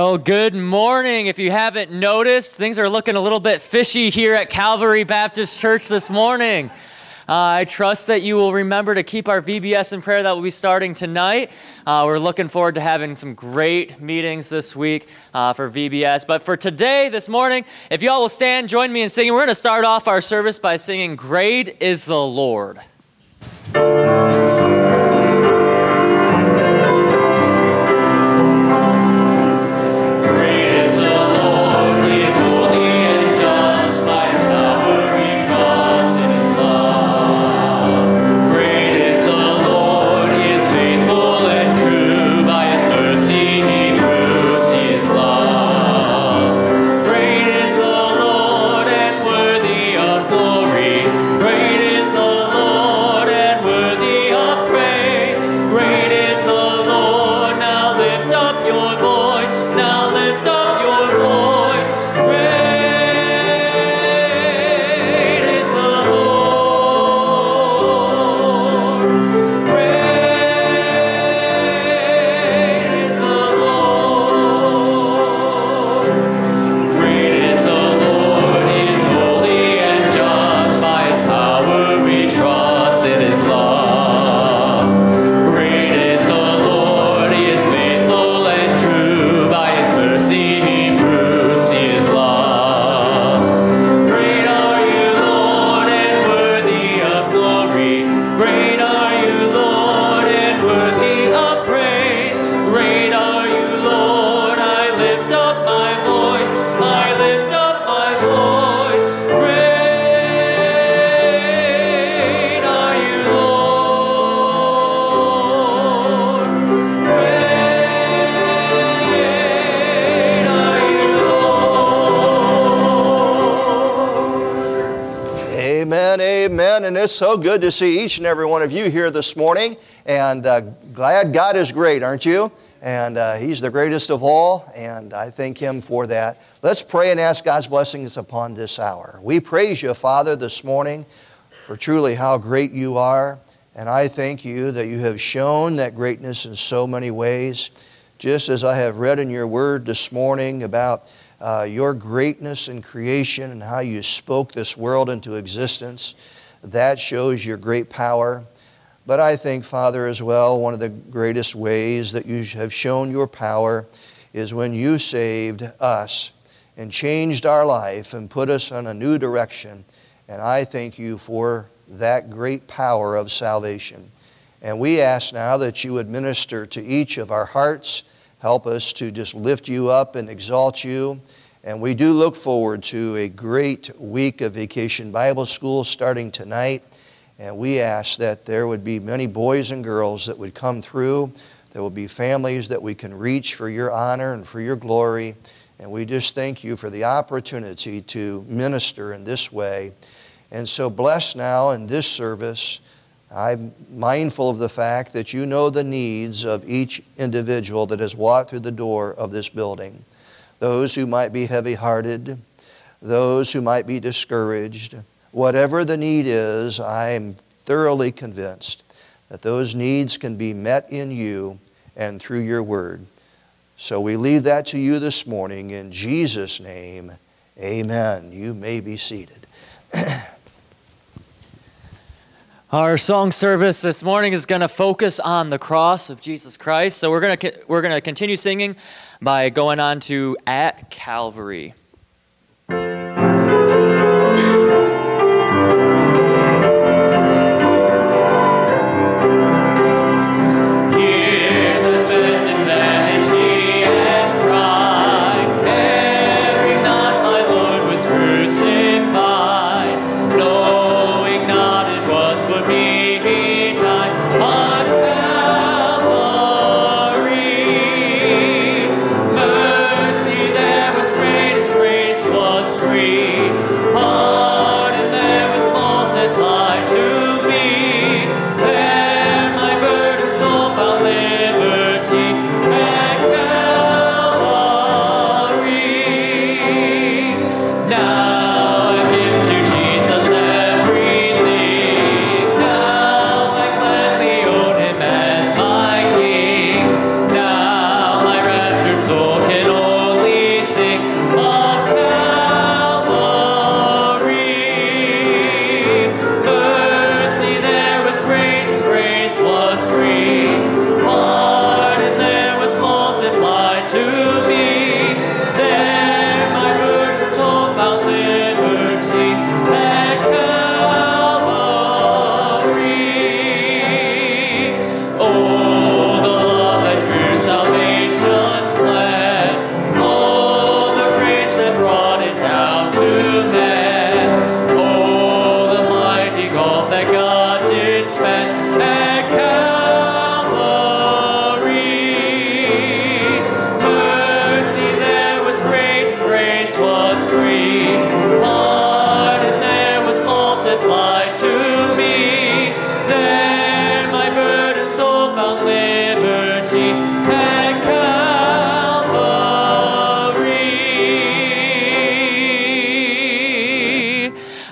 Well, good morning. If you haven't noticed, things are looking a little bit fishy here at Calvary Baptist Church this morning. I trust that you will remember to keep our VBS in prayer that will be starting tonight. We're looking forward to having some great meetings this week for VBS. But for today, this morning, if you all will stand, join me in singing. We're going to start off our service by singing, "Great is the Lord." And it's so good to see each and every one of you here this morning, and glad God is great, aren't you? And He's the greatest of all, and I thank Him for that. Let's pray and ask God's blessings upon this hour. We praise You, Father, this morning for truly how great You are, and I thank You that You have shown that greatness in so many ways. Just as I have read in Your Word this morning about Your greatness in creation and how You spoke this world into existence, that shows Your great power. But I think, Father, as well, one of the greatest ways that You have shown Your power is when You saved us and changed our life and put us on a new direction. And I thank You for that great power of salvation. And we ask now that You would minister to each of our hearts, help us to just lift You up and exalt You. And we do look forward to a great week of Vacation Bible School starting tonight. And we ask that there would be many boys and girls that would come through. There will be families that we can reach for Your honor and for Your glory. And we just thank You for the opportunity to minister in this way. And so bless now in this service. I'm mindful of the fact that You know the needs of each individual that has walked through the door of this building. Those who might be heavy-hearted, those who might be discouraged. Whatever the need is, I am thoroughly convinced that those needs can be met in You and through Your Word. So we leave that to You this morning. In Jesus' name, amen. You may be seated. Our song service this morning is going to focus on the cross of Jesus Christ. So we're going to continue singing by going on to At Calvary. Soul can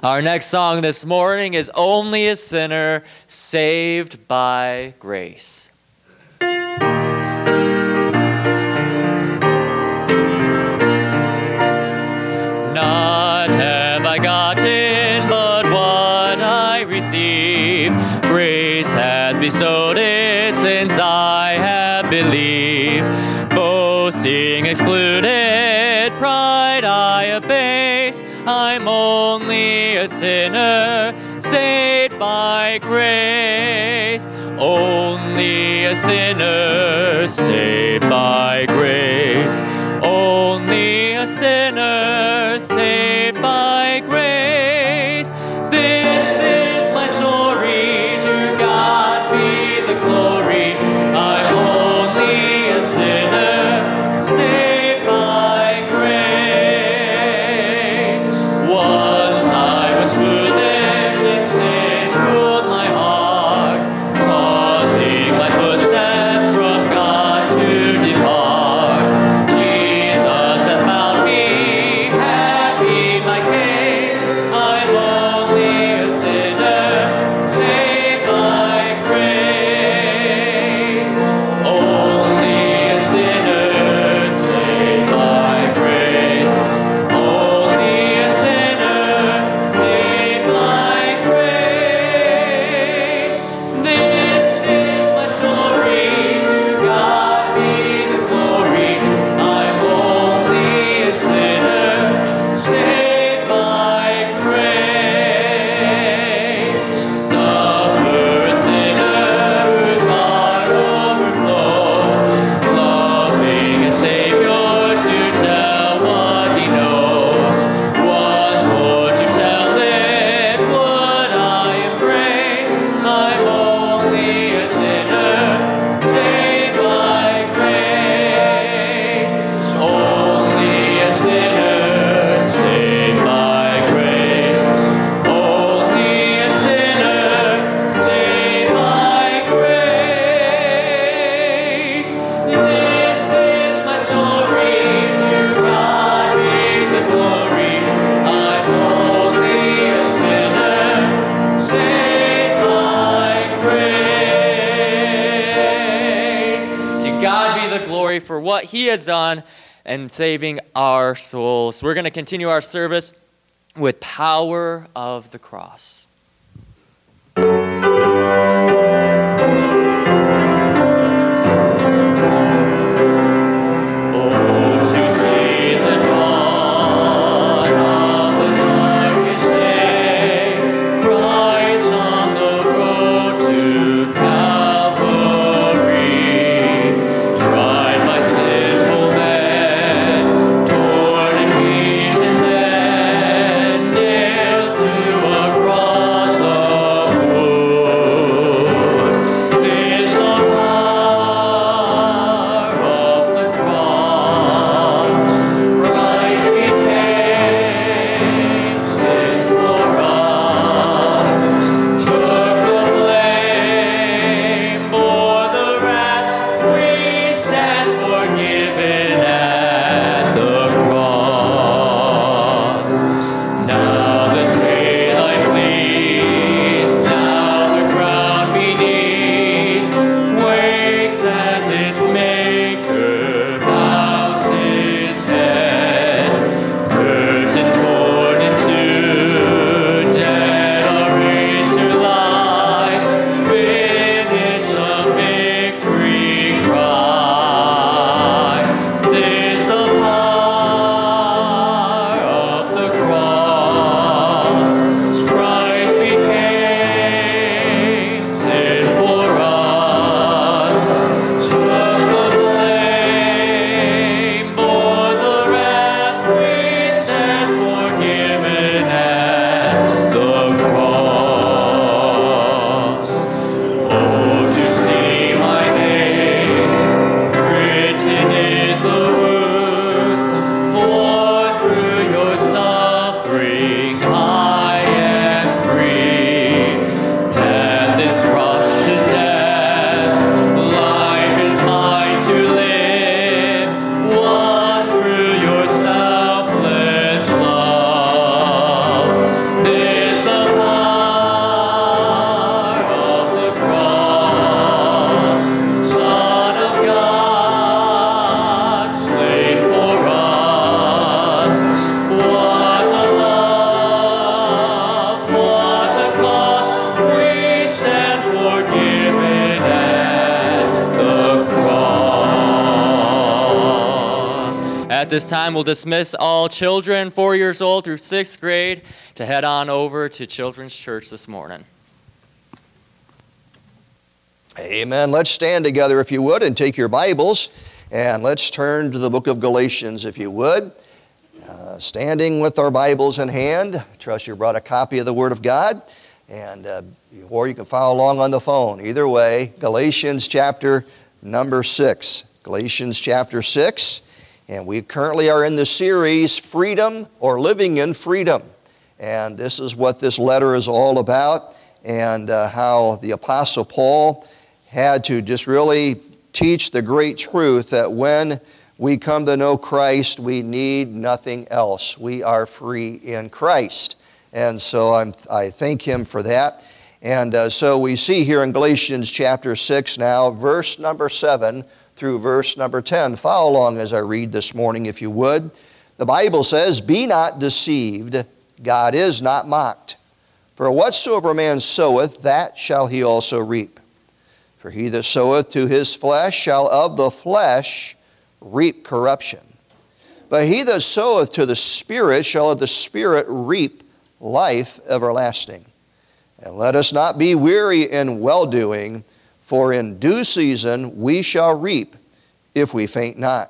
Our next song this morning is Only a Sinner Saved by Grace. Not have I gotten but what I receive. Grace has bestowed it since I have believed. Boasting excluded, pride I abase. I'm only a sinner saved by grace. Only a sinner saved by grace. Only a sinner saved by grace. This is my story, to God be the glory. I'm only a sinner saved by grace. Once I was foolish and sin ruled my heart, causing my footsteps from God to depart. Jesus hath found me, happy my case. I'm only a sinner saved by grace. Only a sinner saved by grace. Only a sinner saved by grace. This is my story, to God be the glory. I'm only a sinner saved by grace. Suffer a sinner whose heart overflows, loving a Savior to tell what he knows. Once more to tell it would I embrace. I'm only a sinner saved by grace. Only a sinner saved by grace. Only a sinner saved by grace. This is my story, to God be the glory. I'm only a sinner saved by grace. To God be the glory for what he has done and saving our souls. We're going to continue our service with Power of the Cross. Oh, to see the dawn of the darkest day, Christ on the road to Calvary, tried by sinful men, torn and beaten, then nailed to a cross of wood. At this time, we'll dismiss all children 4 years old through 6th grade to head on over to Children's Church this morning. Amen. Let's stand together, if you would, and take your Bibles, and let's turn to the book of Galatians, if you would. Standing with our Bibles in hand, I trust you brought a copy of the Word of God, and or you can follow along on the phone. Either way, Galatians chapter number 6. Galatians chapter 6, and we currently are in the series, Freedom or Living in Freedom. And this is what this letter is all about, and how the Apostle Paul had to just really teach the great truth that when we come to know Christ, we need nothing else. We are free in Christ. And so I thank Him for that. And so we see here in Galatians chapter 6 now, verse number 7 through verse number 10. Follow along as I read this morning, if you would. The Bible says, "Be not deceived, God is not mocked. For whatsoever a man soweth, that shall he also reap. For he that soweth to his flesh shall of the flesh reap corruption. But he that soweth to the Spirit shall of the Spirit reap life everlasting. And let us not be weary in well-doing, for in due season we shall reap, if we faint not.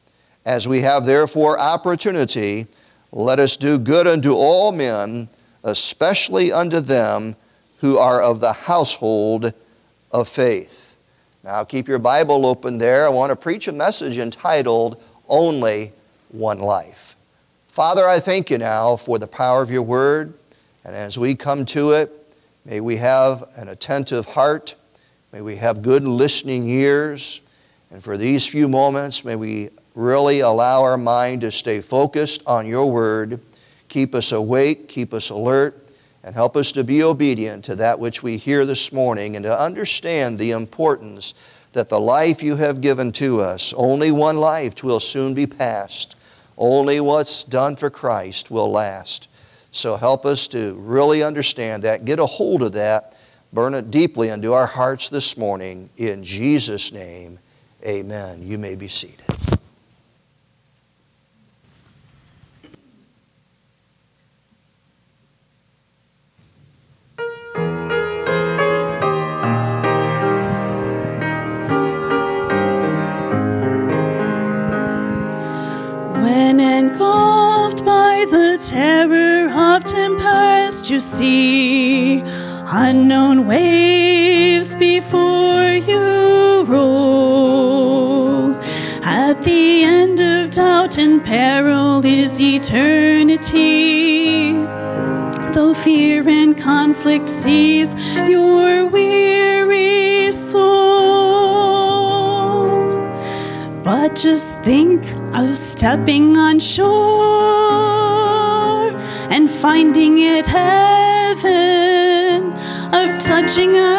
As we have therefore opportunity, let us do good unto all men, especially unto them who are of the household of faith." Now keep your Bible open there. I want to preach a message entitled, Only One Life. Father, I thank you now for the power of your word. And as we come to it, may we have an attentive heart. May we have good listening ears. And for these few moments, may we really allow our mind to stay focused on your word. Keep us awake, keep us alert, and help us to be obedient to that which we hear this morning, and to understand the importance that the life you have given to us, only one life will soon be past. Only what's done for Christ will last. So help us to really understand that, get a hold of that, burn it deeply into our hearts this morning. In Jesus' name, amen. You may be seated. When engulfed by the terror of tempestuous sea, unknown waves before you roll. At the end of doubt and peril is eternity. Though fear and conflict seize your weary soul, but just think of stepping on shore and finding it heaven, of touching a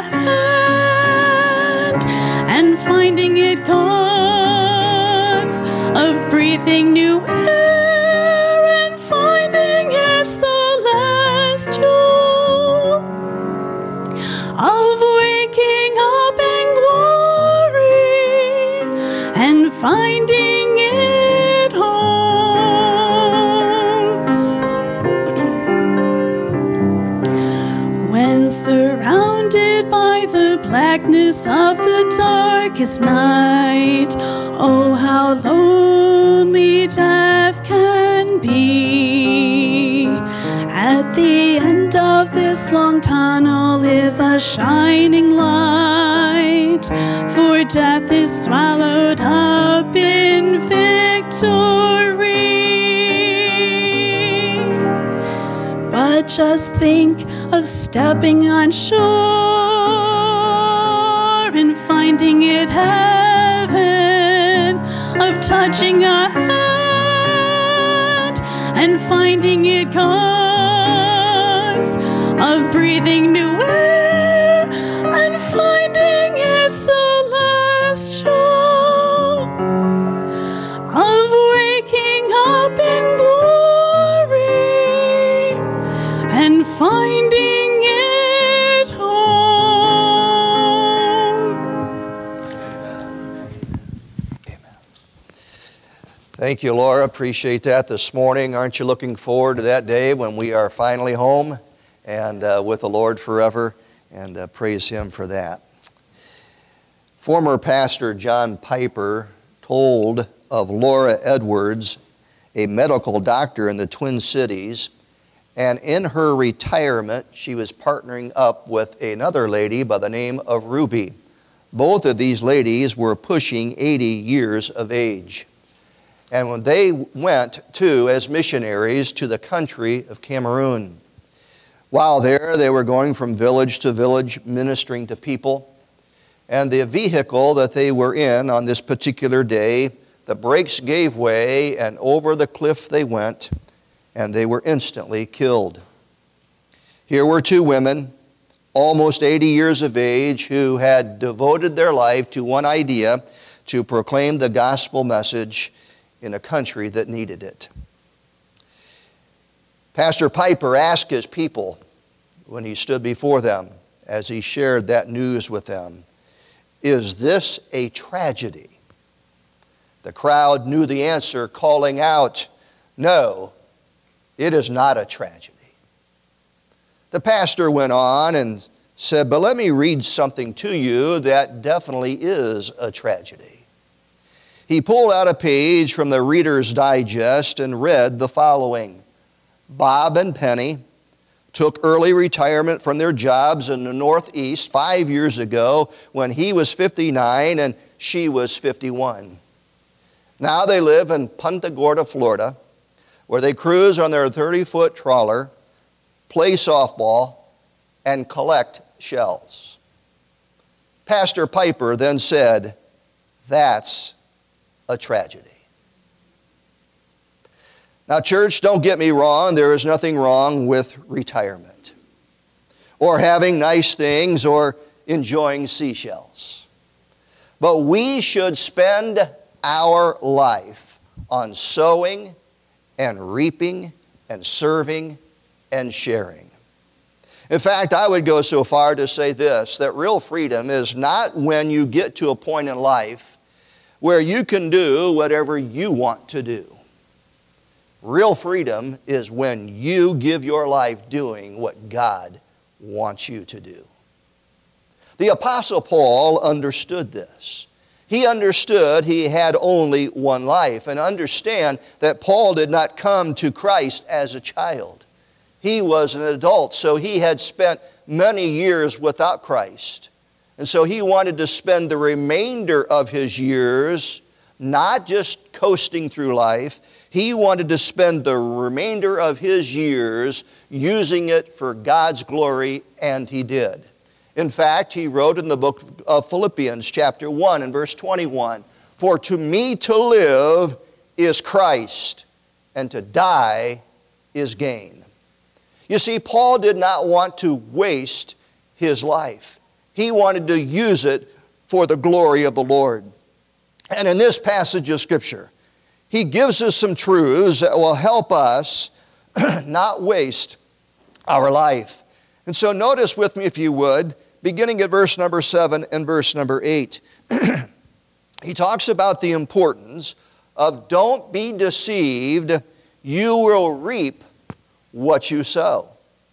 hand and finding it God's, of breathing new air and finding it celestial, of waking up in glory and finding it home. When surrounded by the blackness of the darkest night, oh, how lonely death can be. At the end of this long tunnel is a shining light, for death is swallowed up in victory. But just think of stepping on shore and finding it heaven, of touching a hand and finding it God's, of breathing new air and finding it celestial, of waking up in glory and finding it home. Thank you, Laura. Appreciate that this morning. Aren't you looking forward to that day when we are finally home and with the Lord forever? And praise Him for that. Former pastor John Piper told of Laura Edwards, a medical doctor in the Twin Cities, and in her retirement, she was partnering up with another lady by the name of Ruby. Both of these ladies were pushing 80 years of age. And when they went as missionaries to the country of Cameroon, while there, they were going from village to village ministering to people. And the vehicle that they were in on this particular day, the brakes gave way and over the cliff they went, and they were instantly killed. Here were two women, almost 80 years of age, who had devoted their life to one idea, to proclaim the gospel message in a country that needed it. Pastor Piper asked his people when he stood before them, as he shared that news with them, "Is this a tragedy?" The crowd knew the answer, calling out, "No, it is not a tragedy." The pastor went on and said, "But let me read something to you that definitely is a tragedy." He pulled out a page from the Reader's Digest and read the following. Bob and Penny took early retirement from their jobs in the Northeast 5 years ago when he was 59 and she was 51. Now they live in Punta Gorda, Florida, where they cruise on their 30-foot trawler, play softball, and collect shells. Pastor Piper then said, "That's a tragedy." Now, church, don't get me wrong. There is nothing wrong with retirement or having nice things or enjoying seashells. But we should spend our life on sowing and reaping and serving and sharing. In fact, I would go so far to say this, that real freedom is not when you get to a point in life where you can do whatever you want to do. Real freedom is when you give your life doing what God wants you to do. The Apostle Paul understood this. He understood he had only one life. And understand that Paul did not come to Christ as a child. He was an adult, so he had spent many years without Christ. And so he wanted to spend the remainder of his years not just coasting through life. He wanted to spend the remainder of his years using it for God's glory, and he did. In fact, he wrote in the book of Philippians chapter 1 and verse 21, "For to me to live is Christ, and to die is gain." You see, Paul did not want to waste his life. He wanted to use it for the glory of the Lord. And in this passage of Scripture, he gives us some truths that will help us not waste our life. And so notice with me, if you would, beginning at verse number 7 and verse number 8. He talks about the importance of don't be deceived, you will reap what you sow.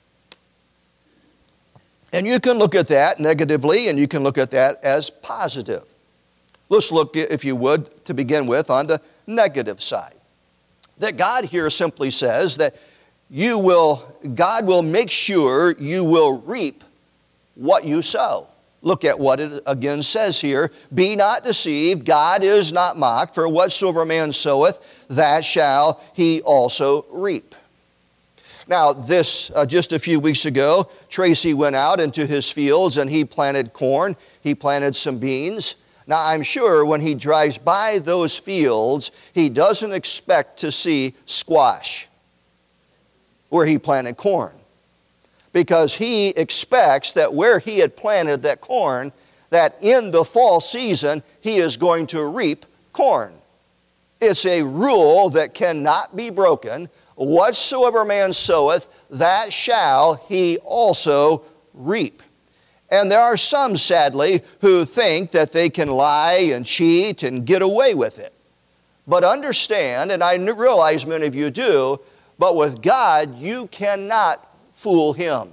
And you can look at that negatively, and you can look at that as positive. Let's look, if you would, to begin with, on the negative side. That God here simply says that God will make sure you will reap what you sow. Look at what it again says here. "Be not deceived, God is not mocked, for whatsoever man soweth, that shall he also reap." Now, just a few weeks ago, Tracy went out into his fields and he planted corn. He planted some beans. Now, I'm sure when he drives by those fields, he doesn't expect to see squash where he planted corn, because he expects that where he had planted that corn, that in the fall season, he is going to reap corn. It's a rule that cannot be broken. Whatsoever man soweth, that shall he also reap. And there are some, sadly, who think that they can lie and cheat and get away with it. But understand, and I realize many of you do, but with God, you cannot fool Him.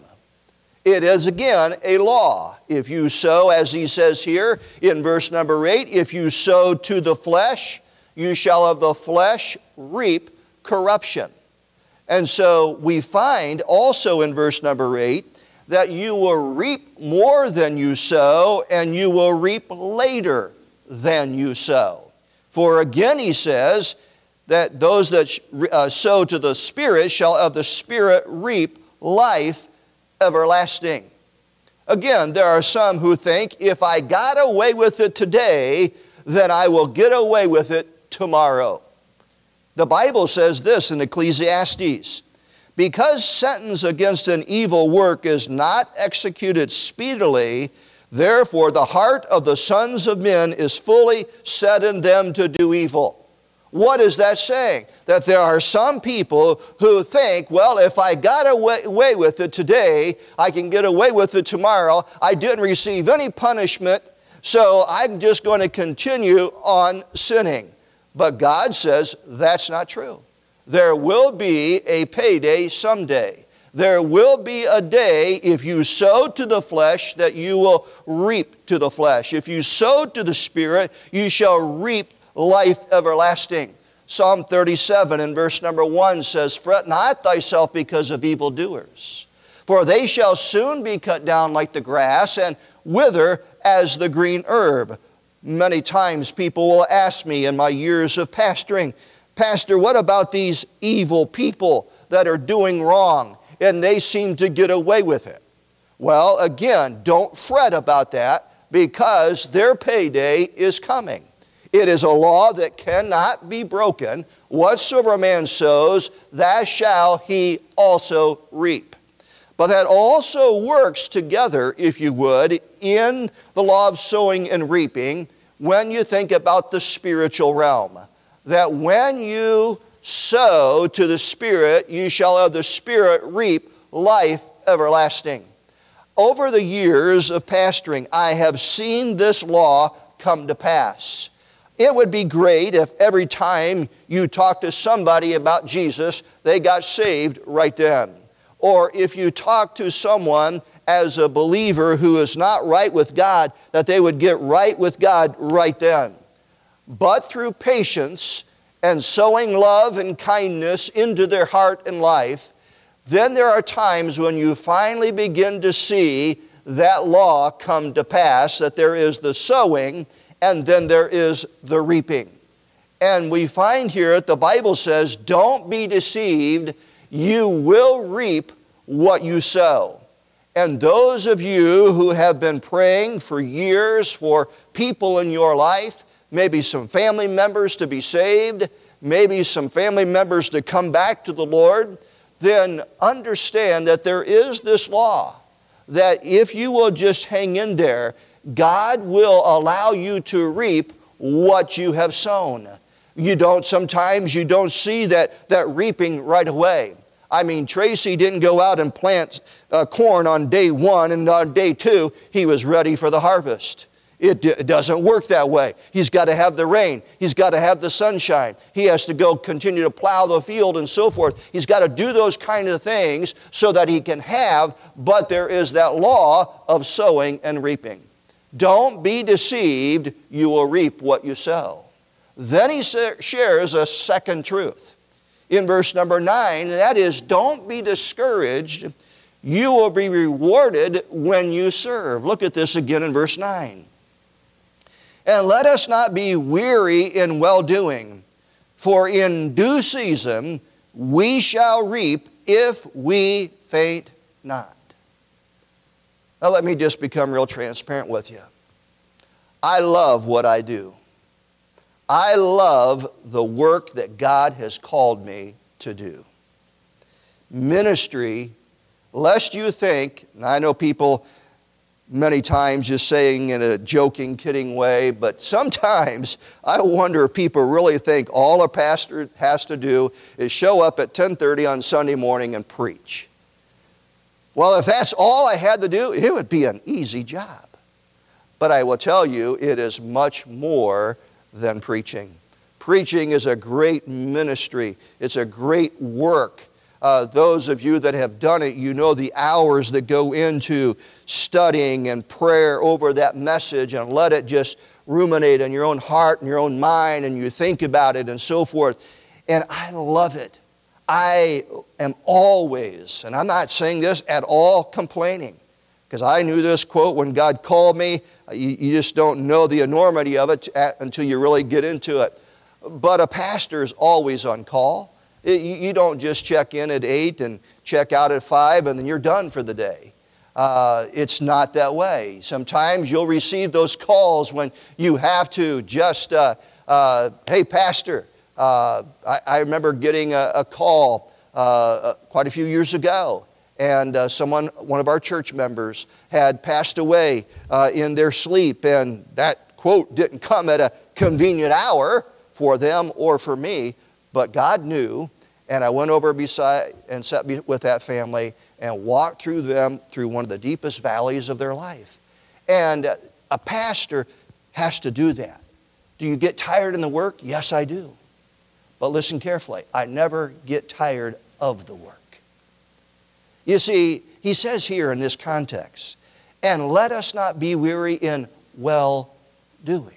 It is, again, a law. If you sow, as he says here in verse number 8, if you sow to the flesh, you shall of the flesh reap corruption. And so we find also in verse number 8 that you will reap more than you sow, and you will reap later than you sow. For again he says that those that sow to the Spirit shall of the Spirit reap life everlasting. Again, there are some who think, if I got away with it today, then I will get away with it tomorrow. The Bible says this in Ecclesiastes, because sentence against an evil work is not executed speedily, therefore the heart of the sons of men is fully set in them to do evil. What is that saying? That there are some people who think, well, if I got away with it today, I can get away with it tomorrow. I didn't receive any punishment, so I'm just going to continue on sinning. But God says that's not true. There will be a payday someday. There will be a day, if you sow to the flesh, that you will reap to the flesh. If you sow to the Spirit, you shall reap life everlasting. Psalm 37 in verse number 1 says, fret not thyself because of evildoers, for they shall soon be cut down like the grass and wither as the green herb. Many times people will ask me in my years of pastoring, Pastor, what about these evil people that are doing wrong and they seem to get away with it? Well, again, don't fret about that, because their payday is coming. It is a law that cannot be broken. Whatsoever a man sows, that shall he also reap. But that also works together, if you would, in the law of sowing and reaping when you think about the spiritual realm. That when you sow to the Spirit, you shall of the Spirit reap life everlasting. Over the years of pastoring, I have seen this law come to pass. It would be great if every time you talk to somebody about Jesus, they got saved right then. Or if you talk to someone as a believer who is not right with God, that they would get right with God right then. But through patience and sowing love and kindness into their heart and life, then there are times when you finally begin to see that law come to pass, that there is the sowing and then there is the reaping. And we find here that the Bible says, don't be deceived, you will reap what you sow. And those of you who have been praying for years for people in your life, maybe some family members to be saved, maybe some family members to come back to the Lord, then understand that there is this law, that if you will just hang in there, God will allow you to reap what you have sown. Sometimes you don't see that reaping right away. I mean, Tracy didn't go out and plant corn on day 1, and on day 2, he was ready for the harvest. It doesn't work that way. He's got to have the rain. He's got to have the sunshine. He has to go continue to plow the field and so forth. He's got to do those kind of things so that he can have, but there is that law of sowing and reaping. Don't be deceived, you will reap what you sow. Then he shares a second truth in verse number 9, and that is, don't be discouraged, you will be rewarded when you serve. Look at this again in verse 9. And let us not be weary in well-doing, for in due season we shall reap if we faint not. Now let me just become real transparent with you. I love what I do. I love the work that God has called me to do. Ministry, lest you think, and I know people many times just saying in a joking, kidding way, but sometimes I wonder if people really think all a pastor has to do is show up at 10:30 on Sunday morning and preach. Well, if that's all I had to do, it would be an easy job. But I will tell you, it is much more than preaching. preaching is a great ministry. It's a great work. Those of you that have done it, you know the hours that go into studying and prayer over that message, and let it just ruminate in your own heart and your own mind, and you think about it and so forth. And I love it. I am always, and I'm not saying this at all, complaining. Because I knew this quote when God called me. You just don't know the enormity of it until you really get into it. But a pastor is always on call. You don't just check in at 8 and check out at 5 and then you're done for the day. It's not that way. Sometimes you'll receive those calls when you have to just, hey, pastor, I remember getting a call quite a few years ago, and one of our church members had passed away in their sleep, and that quote didn't come at a convenient hour for them or for me, but God knew, and I went over beside and sat with that family and walked through them through one of the deepest valleys of their life. And a pastor has to do that. Do you get tired in the work? Yes, I do. But listen carefully. I never get tired of the work. You see, he says here in this context, and let us not be weary in well-doing.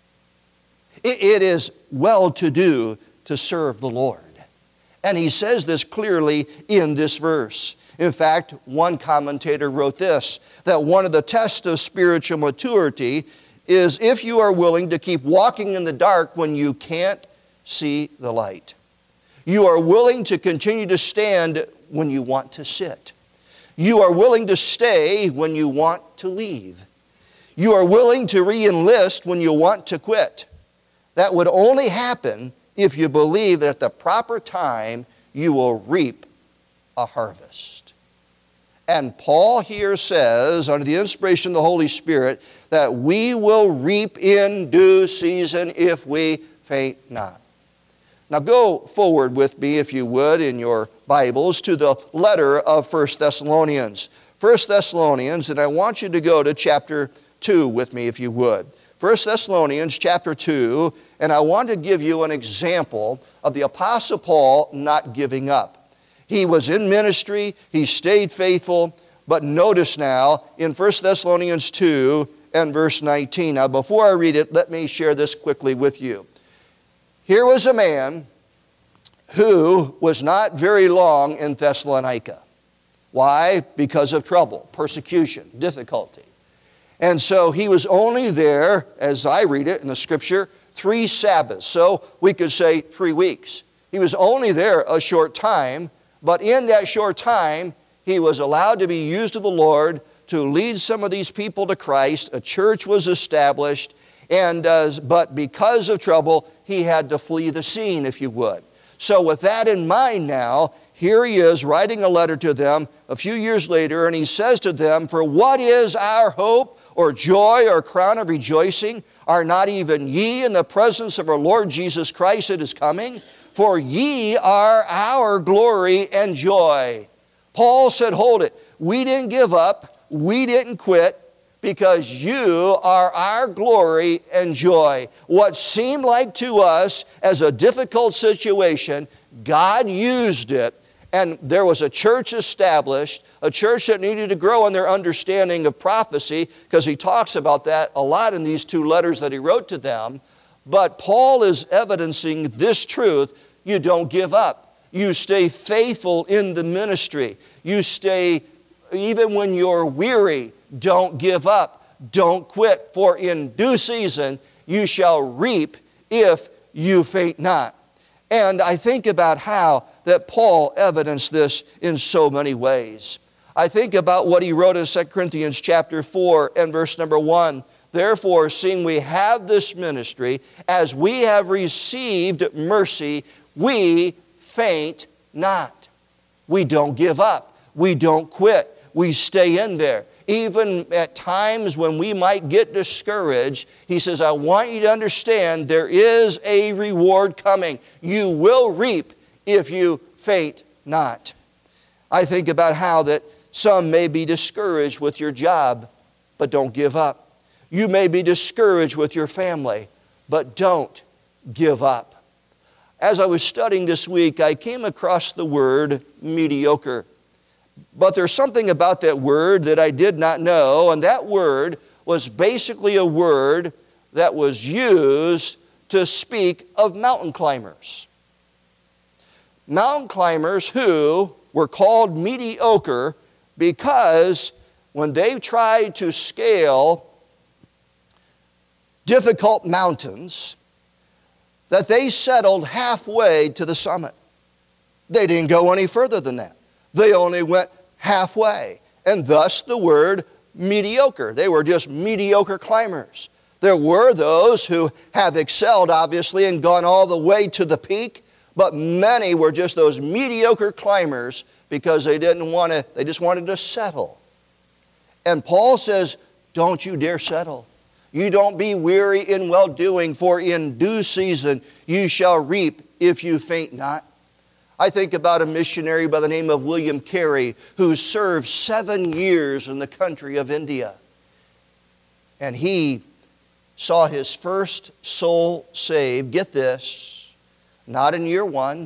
It is well to do to serve the Lord. And he says this clearly in this verse. In fact, one commentator wrote this, that one of the tests of spiritual maturity is if you are willing to keep walking in the dark when you can't see the light. You are willing to continue to stand when you want to sit. You are willing to stay when you want to leave. You are willing to re-enlist when you want to quit. That would only happen if you believe that at the proper time you will reap a harvest. And Paul here says, under the inspiration of the Holy Spirit, that we will reap in due season if we faint not. Now go forward with me, if you would, in your Bibles to the letter of 1 Thessalonians. 1 Thessalonians, and I want you to go to chapter 2 with me, if you would. 1 Thessalonians chapter 2, and I want to give you an example of the Apostle Paul not giving up. He was in ministry, he stayed faithful, but notice now in 1 Thessalonians 2 and verse 19. Now before I read it, let me share this quickly with you. Here was a man who was not very long in Thessalonica. Why? Because of trouble, persecution, difficulty. And so he was only there, as I read it in the Scripture, 3 Sabbaths. So we could say 3 weeks. He was only there a short time, but in that short time, he was allowed to be used of the Lord to lead some of these people to Christ. A church was established, but because of trouble, he had to flee the scene, if you would. So with that in mind now, here he is writing a letter to them a few years later, and he says to them, "For what is our hope or joy or crown of rejoicing? Are not even ye in the presence of our Lord Jesus Christ that is coming? For ye are our glory and joy." Paul said, hold it. We didn't give up. We didn't quit, because you are our glory and joy. What seemed like to us as a difficult situation, God used it, and there was a church established, a church that needed to grow in their understanding of prophecy, because he talks about that a lot in these 2 letters that he wrote to them. But Paul is evidencing this truth: you don't give up. You stay faithful in the ministry. You stay, even when you're weary, don't give up. Don't quit, for in due season you shall reap if you faint not. And I think about how that Paul evidenced this in so many ways. I think about what he wrote in 2 Corinthians chapter 4 and verse number 1. Therefore, seeing we have this ministry, as we have received mercy, we faint not. We don't give up. We don't quit. We stay in there. Even at times when we might get discouraged, he says, I want you to understand there is a reward coming. You will reap if you faint not. I think about how that some may be discouraged with your job, but don't give up. You may be discouraged with your family, but don't give up. as I was studying this week, I came across the word mediocre. But there's something about that word that I did not know, and that word was basically a word that was used to speak of mountain climbers. Mountain climbers who were called mediocre because when they tried to scale difficult mountains, that they settled halfway to the summit. They didn't go any further than that. They only went halfway, and thus the word mediocre. They were just mediocre climbers. There were those who have excelled, obviously, and gone all the way to the peak, but many were just those mediocre climbers because they just wanted to settle. And Paul says, don't you dare settle. You don't be weary in well-doing, for in due season you shall reap if you faint not. I think about a missionary by the name of William Carey who served 7 years in the country of India. And he saw his first soul saved, get this, not in year 1,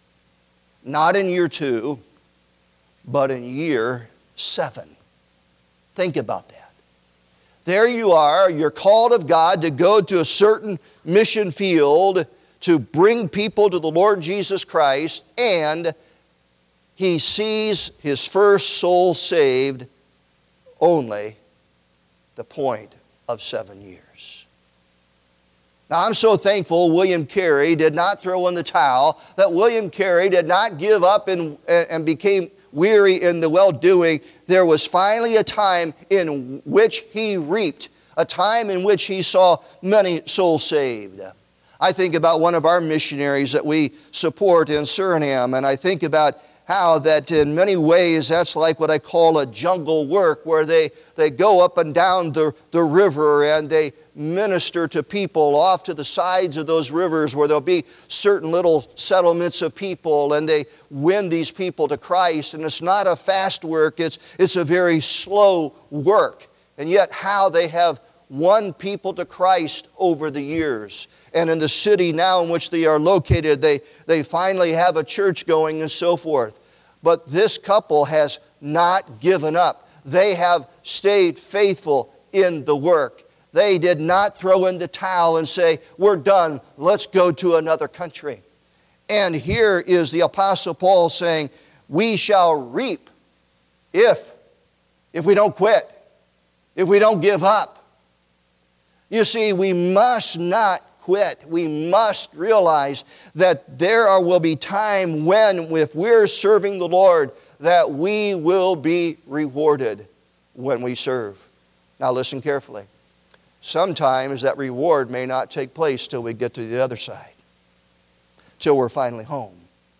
not in year 2, but in year 7. Think about that. There you are, you're called of God to go to a certain mission field to bring people to the Lord Jesus Christ, and he sees his first soul saved only the point of 7 years. Now I'm so thankful William Carey did not throw in the towel, that William Carey did not give up and became weary in the well-doing. There was finally a time in which he reaped, a time in which he saw many souls saved. I think about one of our missionaries that we support in Suriname, and I think about how that in many ways that's like what I call a jungle work, where they go up and down the river and they minister to people off to the sides of those rivers where there'll be certain little settlements of people, and they win these people to Christ. And it's not a fast work, it's a very slow work. And yet how they have won people to Christ over the years. And in the city now in which they are located, they finally have a church going and so forth. But this couple has not given up. They have stayed faithful in the work. They did not throw in the towel and say, we're done, let's go to another country. And here is the Apostle Paul saying, we shall reap if we don't quit, if we don't give up. You see, we must not quit. We must realize that there will be time when, if we're serving the Lord, that we will be rewarded when we serve. Now listen carefully. Sometimes that reward may not take place till we get to the other side, till we're finally home.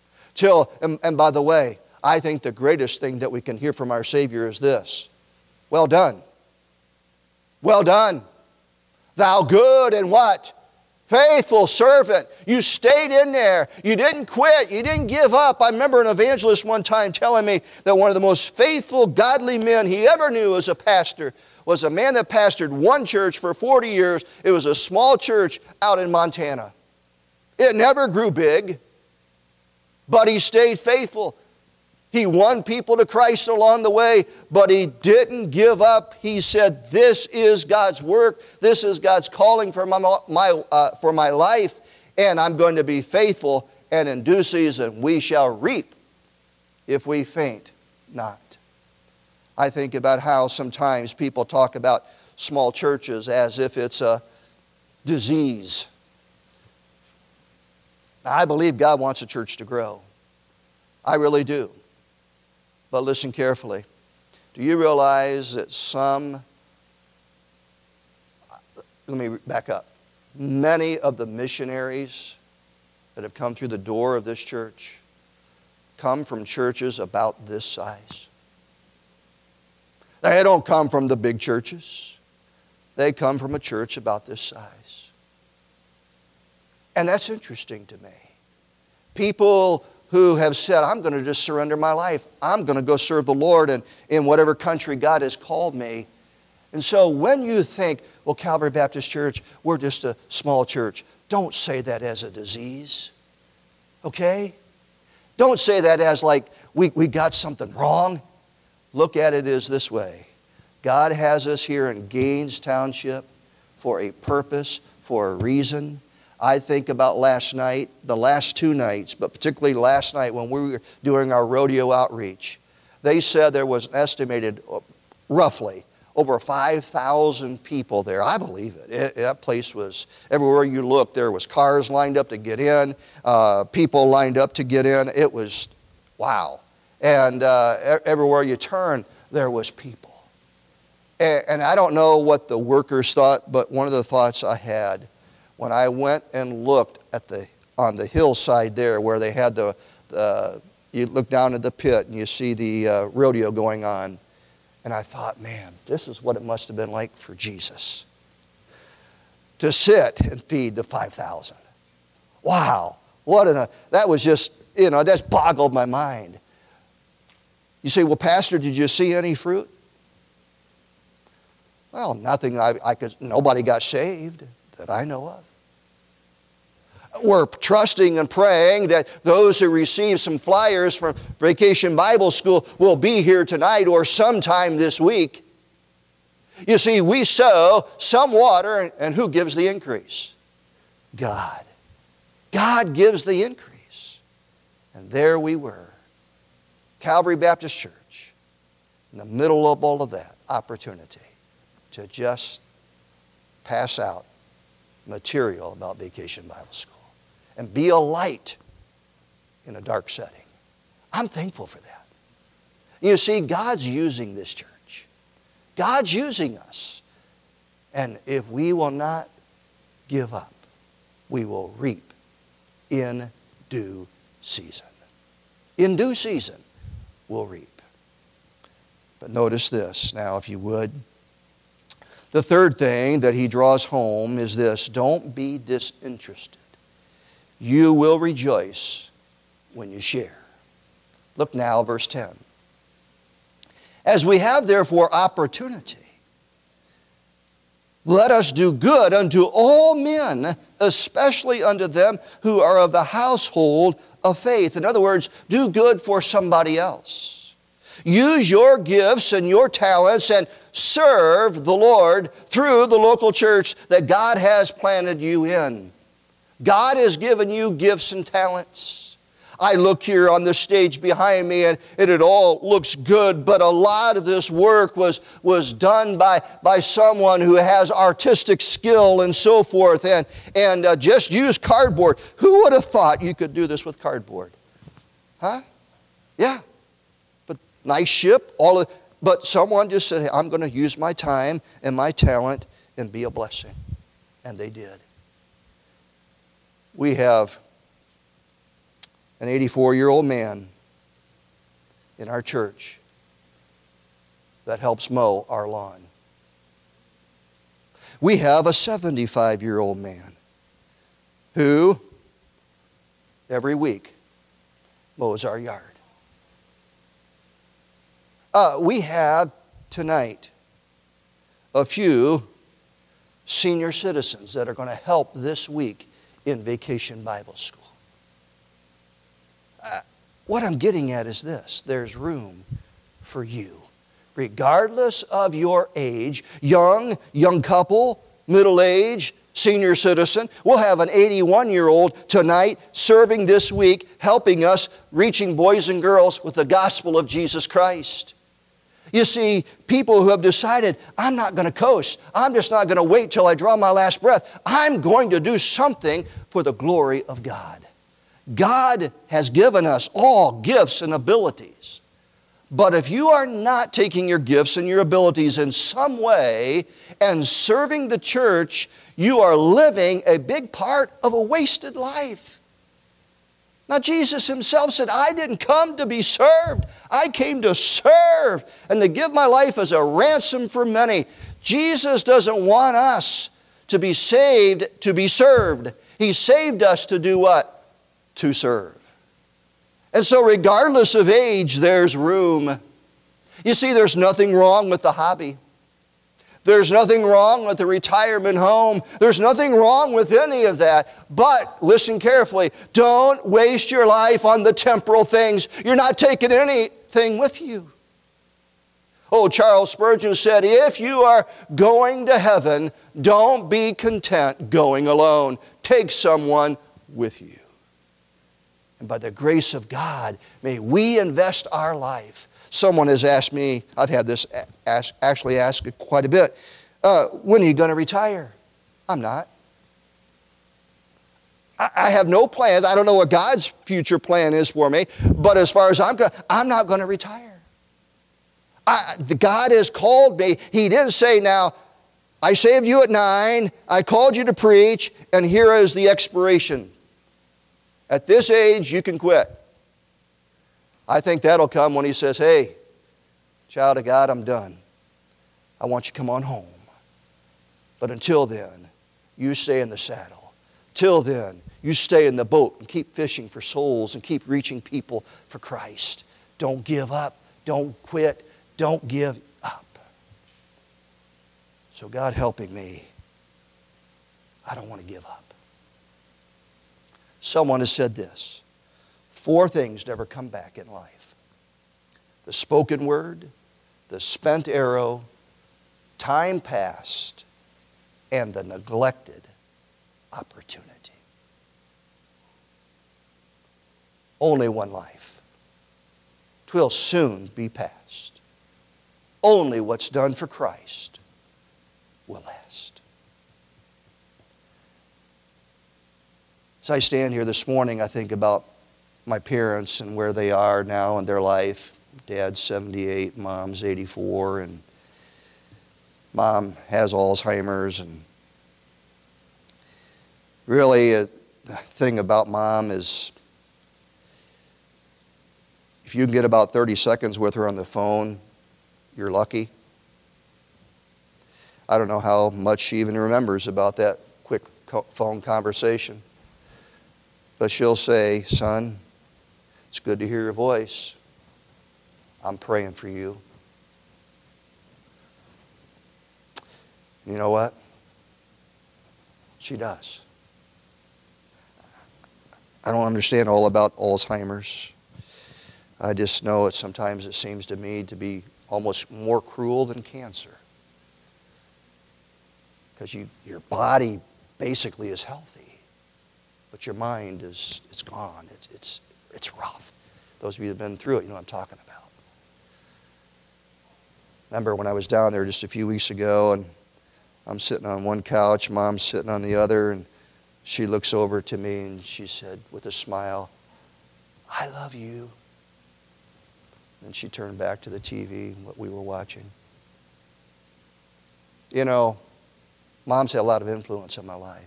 And by the way, I think the greatest thing that we can hear from our Savior is this: well done. Well done, thou good and what? Faithful servant. You stayed in there. You didn't quit. You didn't give up. I remember an evangelist one time telling me that one of the most faithful, godly men he ever knew as a pastor was a man that pastored one church for 40 years. It was a small church out in Montana. It never grew big, but he stayed faithful. He won people to Christ along the way, but he didn't give up. He said, this is God's work. This is God's calling for my life, and I'm going to be faithful, and in due season we shall reap if we faint not. I think about how sometimes people talk about small churches as if it's a disease. Now, I believe God wants a church to grow. I really do. But listen carefully. Do you realize that let me back up. Many of the missionaries that have come through the door of this church come from churches about this size. They don't come from the big churches. They come from a church about this size. And that's interesting to me. People who have said, I'm going to just surrender my life. I'm going to go serve the Lord in whatever country God has called me. And so when you think, well, Calvary Baptist Church, we're just a small church, don't say that as a disease. Okay? Don't say that as like we got something wrong. Look at it as this way. God has us here in Gaines Township for a purpose, for a reason. I think about last night, the last 2 nights, but particularly last night when we were doing our rodeo outreach. They said there was an estimated, roughly, over 5,000 people there. I believe it. That place was, everywhere you looked, there was cars lined up to get in, people lined up to get in. It was, wow. And everywhere you turn, there was people. And I don't know what the workers thought, but one of the thoughts I had when I went and looked at on the hillside there where they had you look down at the pit and you see the rodeo going on. And I thought, man, this is what it must have been like for Jesus to sit and feed the 5,000. Wow, that was just, that's boggled my mind. You say, well, Pastor, did you see any fruit? Well, nothing. Nobody got saved that I know of. We're trusting and praying that those who receive some flyers from Vacation Bible School will be here tonight or sometime this week. You see, we sow some water, and who gives the increase? God. God gives the increase. And there we were, Calvary Baptist Church, in the middle of all of that opportunity to just pass out material about Vacation Bible School and be a light in a dark setting. I'm thankful for that. You see, God's using this church. God's using us. And if we will not give up, we will reap in due season. In due season, we'll reap. But notice this now, if you would. The third thing that he draws home is this: don't be disinterested. You will rejoice when you share. Look now, verse 10. As we have therefore opportunity, let us do good unto all men, especially unto them who are of the household of faith. In other words, do good for somebody else. Use your gifts and your talents and serve the Lord through the local church that God has planted you in. God has given you gifts and talents. I look here on the stage behind me and it all looks good, but a lot of this work was done by someone who has artistic skill and so forth, and just use cardboard. Who would have thought you could do this with cardboard? Huh? Yeah. But nice ship, but someone just said, hey, I'm going to use my time and my talent and be a blessing. And they did. We have an 84-year-old man in our church that helps mow our lawn. We have a 75-year-old man who every week mows our yard. We have tonight a few senior citizens that are going to help this week in Vacation Bible School. What I'm getting at is this: there's room for you. Regardless of your age, young couple, middle age, senior citizen. We'll have an 81-year-old tonight serving this week, helping us, reaching boys and girls with the gospel of Jesus Christ. You see, people who have decided, I'm not going to coast. I'm just not going to wait till I draw my last breath. I'm going to do something for the glory of God. God has given us all gifts and abilities. But if you are not taking your gifts and your abilities in some way and serving the church, you are living a big part of a wasted life. Now, Jesus himself said, I didn't come to be served. I came to serve and to give my life as a ransom for many. Jesus doesn't want us to be saved to be served. He saved us to do what? To serve. And so regardless of age, there's room. You see, there's nothing wrong with the hobby. There's nothing wrong with the retirement home. There's nothing wrong with any of that. But listen carefully. Don't waste your life on the temporal things. You're not taking anything with you. Oh, Charles Spurgeon said, if you are going to heaven, don't be content going alone. Take someone with you. And by the grace of God, may we invest our life. Someone has asked me, I've had this actually asked quite a bit, when are you going to retire? I'm not. I have no plans. I don't know what God's future plan is for me, but as far as I'm not going to retire. God has called me. He didn't say, now, I saved you at 9, I called you to preach, and here is the expiration. At this age, you can quit. I think that'll come when He says, hey, child of God, I'm done. I want you to come on home. But until then, you stay in the saddle. Till then, you stay in the boat and keep fishing for souls and keep reaching people for Christ. Don't give up. Don't quit. Don't give up. So God helping me, I don't want to give up. Someone has said this. 4 things never come back in life. The spoken word, the spent arrow, time past, and the neglected opportunity. Only one life. 'Twill soon be past. Only what's done for Christ will last. As I stand here this morning, I think about my parents and where they are now in their life. Dad's 78, Mom's 84, and Mom has Alzheimer's. And really, the thing about Mom is if you can get about 30 seconds with her on the phone, you're lucky. I don't know how much she even remembers about that quick phone conversation. But she'll say, son, it's good to hear your voice. I'm praying for you. You know what? She does. I don't understand all about Alzheimer's. I just know it sometimes it seems to me to be almost more cruel than cancer. Because your body basically is healthy, but your mind it's gone. It's rough. Those of you that have been through it, you know what I'm talking about. Remember when I was down there just a few weeks ago, and I'm sitting on one couch, Mom's sitting on the other, and she looks over to me and she said with a smile, I love you. And she turned back to the TV, what we were watching. You know, Mom's had a lot of influence in my life.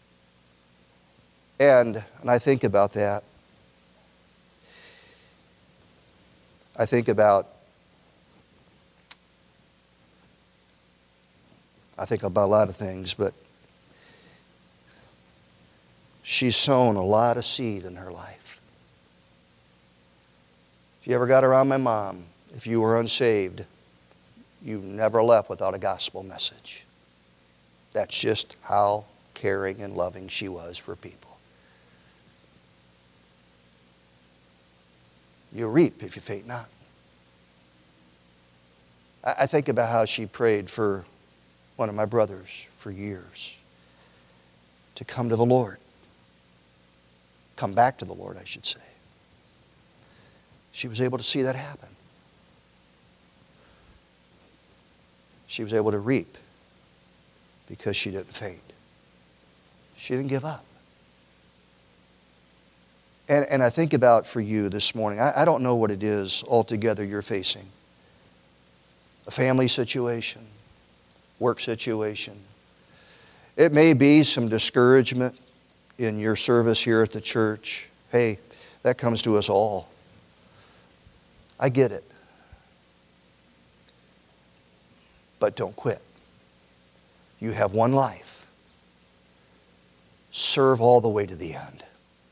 And I think about that. I think about a lot of things, but she's sown a lot of seed in her life. If you ever got around my mom, if you were unsaved, you never left without a gospel message. That's just how caring and loving she was for people. You reap if you faint not. I think about how she prayed for one of my brothers for years to come to the Lord. Come back to the Lord, I should say. She was able to see that happen. She was able to reap because she didn't faint. She didn't give up. And I think about for you this morning, I don't know what it is altogether you're facing. A family situation, work situation. It may be some discouragement in your service here at the church. Hey, that comes to us all. I get it. But don't quit. You have one life. Serve all the way to the end.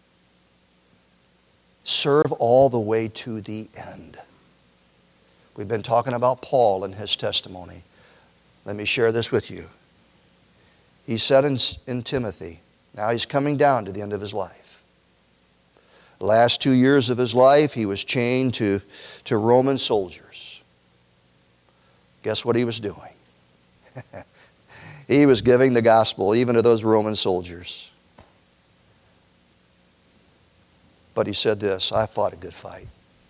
Serve all the way to the end. We've been talking about Paul and his testimony. Let me share this with you. He said in Timothy, now he's coming down to the end of his life. The last 2 years of his life, he was chained to Roman soldiers. Guess what he was doing? He was giving the gospel even to those Roman soldiers. But he said this, I fought a good fight.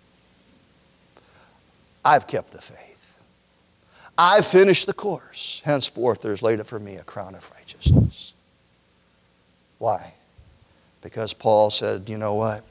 I've kept the faith. I've finished the course. Henceforth there's laid up for me a crown of righteousness. Why? Because Paul said, you know what?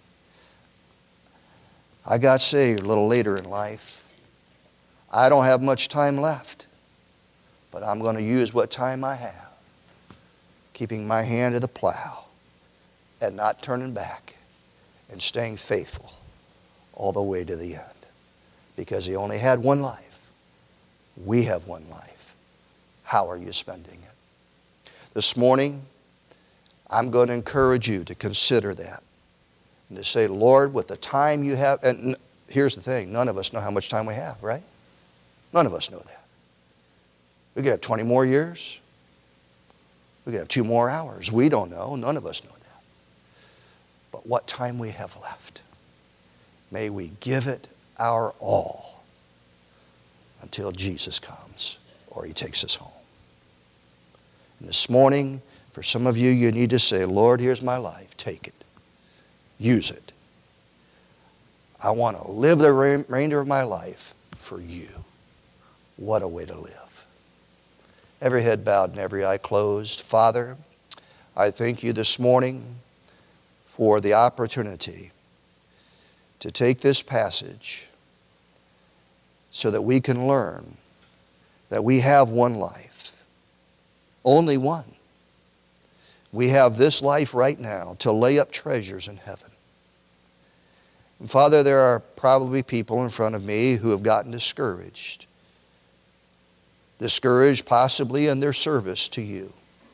I got saved a little later in life. I don't have much time left. But I'm going to use what time I have, keeping my hand to the plow and not turning back and staying faithful all the way to the end. Because he only had one life. We have one life. How are you spending it? This morning, I'm going to encourage you to consider that and to say, Lord, with the time you have, and here's the thing, none of us know how much time we have, right? None of us know that. We could have 20 more years. We could have 2 more hours. We don't know. None of us know that. But what time we have left, may we give it our all until Jesus comes or He takes us home. And this morning, for some of you, you need to say, Lord, here's my life. Take it. Use it. I want to live the remainder of my life for you. What a way to live. Every head bowed and every eye closed. Father, I thank you this morning for the opportunity to take this passage so that we can learn that we have one life. Only one. We have this life right now to lay up treasures in heaven. And Father, there are probably people in front of me who have gotten discouraged. Discouraged possibly in their service to you.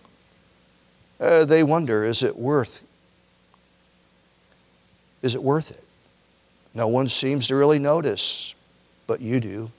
They wonder, is it worth it? No one seems to really notice, but you do.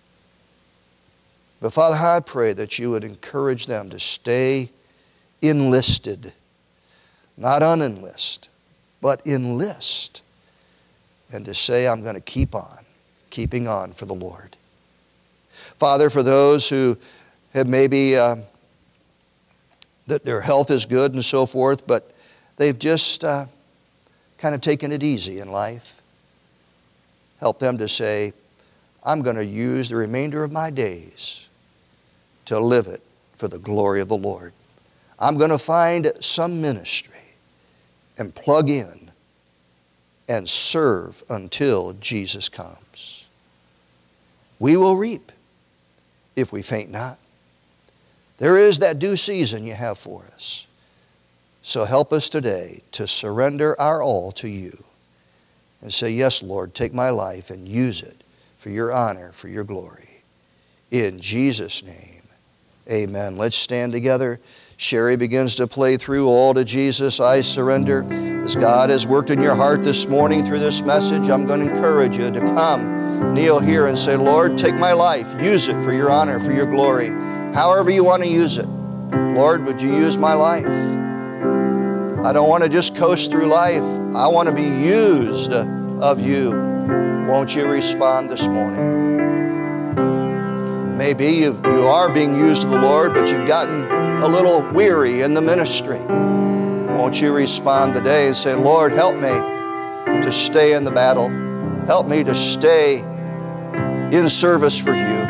But Father, I pray that you would encourage them to stay enlisted, not unenlist, but enlist, and to say, I'm going to keep on, keeping on for the Lord. Father, for those who have maybe, that their health is good and so forth, but they've just kind of taken it easy in life, help them to say, I'm going to use the remainder of my days to live it for the glory of the Lord. I'm going to find some ministry and plug in and serve until Jesus comes. We will reap if we faint not. There is that due season you have for us. So help us today to surrender our all to you and say, yes, Lord, take my life and use it for your honor, for your glory. In Jesus' name, amen. Let's stand together. Sherry begins to play through All to Jesus I Surrender. As God has worked in your heart this morning through this message, I'm going to encourage you to come, kneel here and say, Lord, take my life. Use it for your honor, for your glory. However you want to use it. Lord, would you use my life? I don't want to just coast through life. I want to be used of you. Won't you respond this morning? Maybe you are being used of the Lord, but you've gotten a little weary in the ministry. Won't you respond today and say, Lord, help me to stay in the battle. Help me to stay in service for you.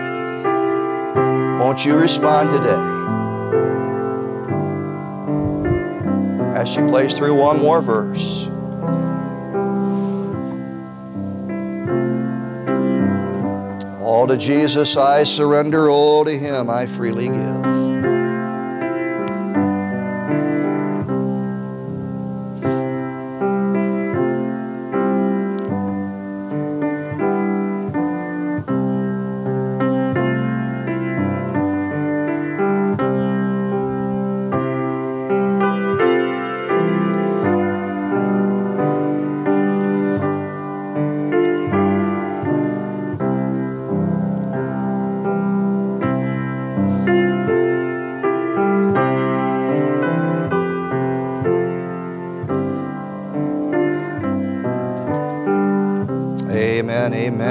Won't you respond today? As she plays through one more verse. All to Jesus I surrender, all to Him I freely give. Amen. Amen.